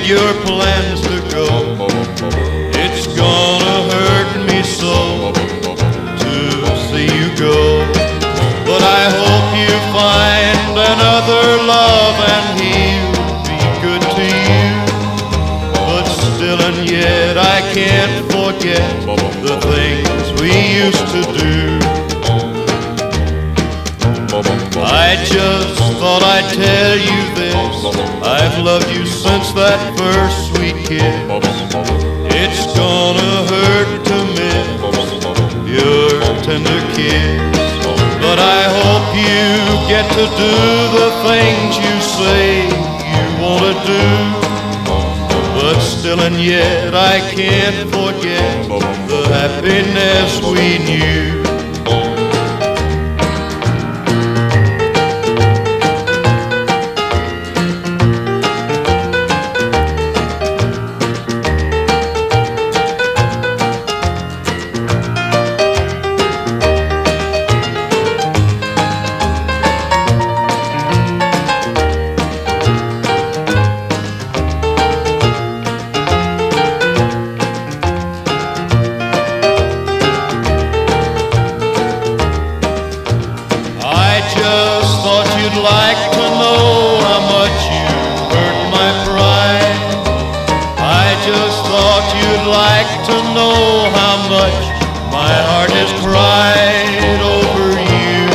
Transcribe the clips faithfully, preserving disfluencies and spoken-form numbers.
made your plans to go. It's gonna hurt me so to see you go. But I hope you find another love and he'll be good to you. But still and yet I can't forget the things we used to do. I just thought I'd tell you this, I've loved you since that first sweet kiss. It's gonna hurt to miss your tender kiss. But I hope you get to do the things you say you wanna do. But still and yet I can't forget the happiness we knew. You'd like to know how much you hurt my pride. I just thought you'd like to know how much my heart has cried over you.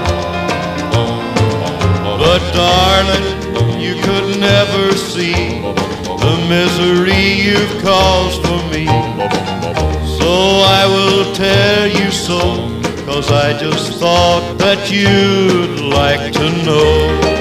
But darling, you could never see the misery you've caused for me. So I will tell you so, 'cause I just thought that you'd like to know.